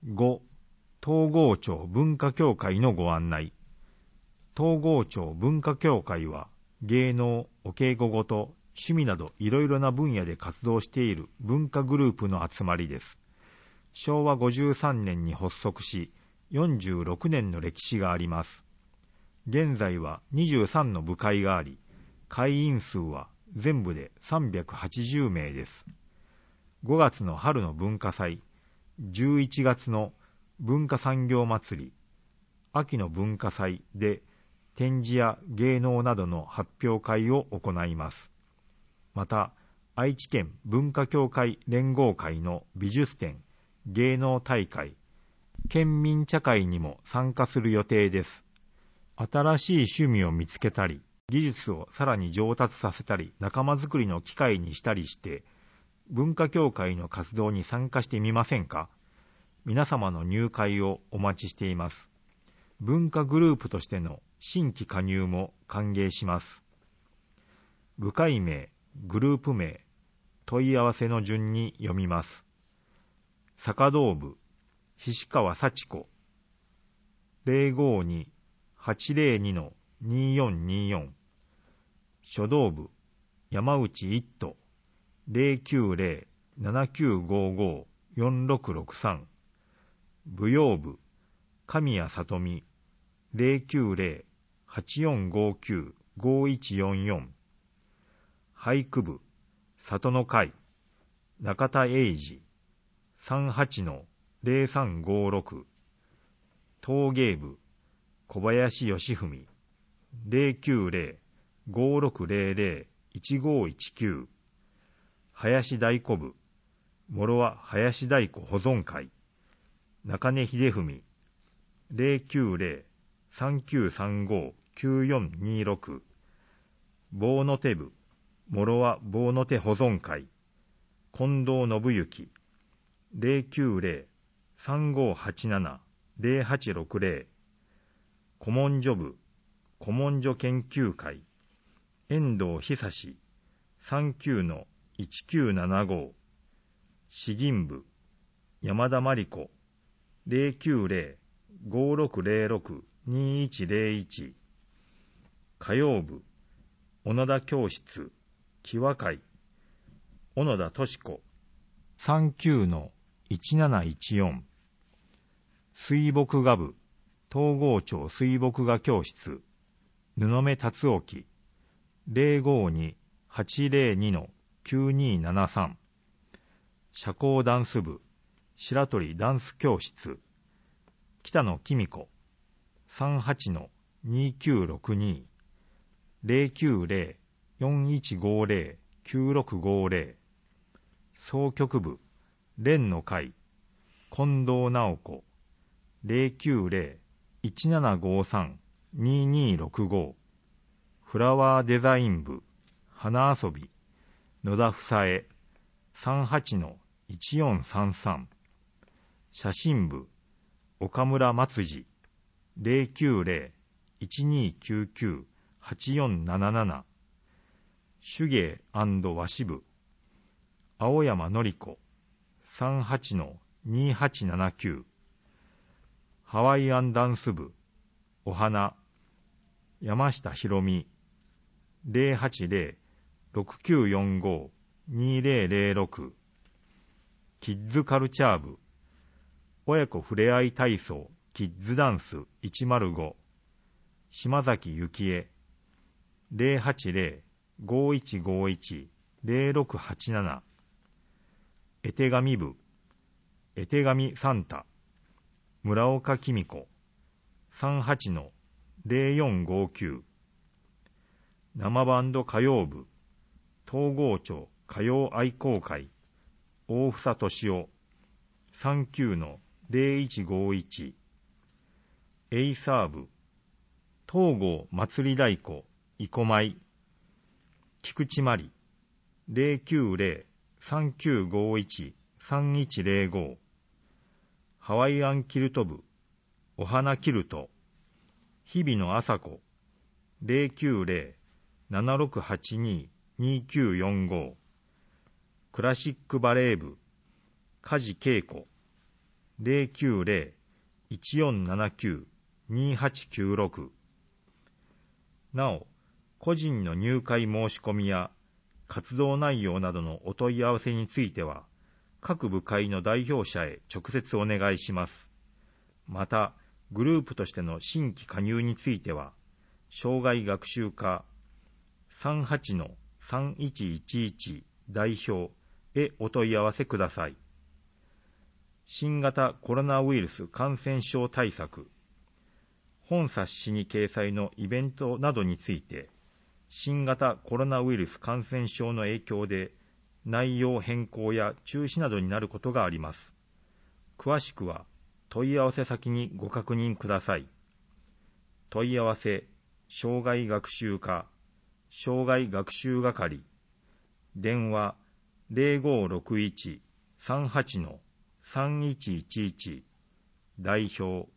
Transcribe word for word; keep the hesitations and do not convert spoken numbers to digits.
ご、東郷町文化協会のご案内。東郷町文化協会は、芸能、お稽古事、趣味などいろいろな分野で活動している文化グループの集まりです。しょうわごじゅうさんねんに発足し、よんじゅうろくねんの歴史があります。現在はにじゅうさんの部会があり、会員数は全部でさんびゃくはちじゅうめいです。ごがつの春の文化祭、じゅういちがつの文化産業祭り、秋の文化祭で展示や芸能などの発表会を行います。また、愛知県文化協会連合会の美術展、芸能大会、県民茶会にも参加する予定です。新しい趣味を見つけたり、技術をさらに上達させたり、仲間づくりの機会にしたりして、文化協会の活動に参加してみませんか？皆様の入会をお待ちしています。文化グループとしての新規加入も歓迎します。部会名、グループ名、問い合わせの順に読みます。坂道部、菱川幸子、ゼロごに はちゼロに によんによん。書道部、山内一斗、ゼロきゅうゼロ ななきゅうごご よんろくろくさん。舞踊部、神谷里美、ゼロきゅうゼロ はちよんごきゅう ごいちよんよん。俳句部、里の会、中田英二、さんはち ゼロさんごろく。陶芸部、小林義文、ゼロきゅうゼロ ごろくゼロゼロ いちごいちきゅう。林太鼓部、諸和林太鼓保存会、中根秀文、ゼロきゅうゼロ さんきゅうさんご きゅうよんにろく。棒の手部、諸和棒の手保存会、近藤信之、ゼロきゅうゼロ さんごはちなな ゼロはちろくゼロ。古文書部、古文書研究会、遠藤久志、さんきゅう いちきゅうななご。詩吟部、山田真理子、ゼロきゅうゼロ ごろくゼロろく にいちゼロいち。歌謡部、小野田教室、木和会、小野田敏子、さんきゅう いちなないちよん。水墨画部、東郷町水墨画教室、布目達興、ゼロごに はちゼロに きゅうにななさん。社交ダンス部、白鳥ダンス教室、北野紀美子、さんはち にきゅうろくに。ゼロきゅうゼロ よんいちごゼロ きゅうろくごゼロ。総局部、連の会、近藤直子、ゼロきゅうゼロ いちななごさん ににろくご。フラワーデザイン部、花遊び、野田房江、さんはち いちよんさんさん。写真部、岡村松次、ゼロきゅうゼロ いちにきゅうきゅう はちよんなななな。手芸&和紙部、青山のり子、さんはち にはちななきゅう。ハワイアンダンス部、お花、山下ひろみ、ゼロはちゼロ ろくきゅうよんご にゼロゼロろく。キッズカルチャー部、親子ふれあい体操キッズダンスいちまるご、島崎幸恵、ゼロはちゼロ ごいちごいち ゼロろくはちなな。絵手紙部、絵手紙サンタ、村岡紀美子、さんはち ゼロよんごきゅう。生バンド歌謡部、東郷町歌謡愛好会、大房敏夫、さんきゅう ゼロいちごいち。エイサー部、東郷祭り太鼓、生米、菊池真理、ゼロきゅうゼロ さんきゅうごいち さんいちゼロご。ハワイアンキルト部、お花キルト、日々の朝子、ゼロきゅうゼロ ななろくはちに にきゅうよんご。クラシックバレー部、梶恵子、 ゼロきゅうゼロ いちよんななきゅう にはちきゅうろく。なお、個人の入会申し込みや活動内容などのお問い合わせについては、各部会の代表者へ直接お願いします。また、グループとしての新規加入については、障害学習課 さんはちのさんいちいちいち 代表へお問い合わせください。新型コロナウイルス感染症対策。本冊子に掲載のイベントなどについて、新型コロナウイルス感染症の影響で内容変更や中止などになることがあります。詳しくは問い合わせ先にご確認ください。問い合わせ、障害学習課、障害学習係、電話ゼロごろくいち さんはちのさんいちいちいち、代表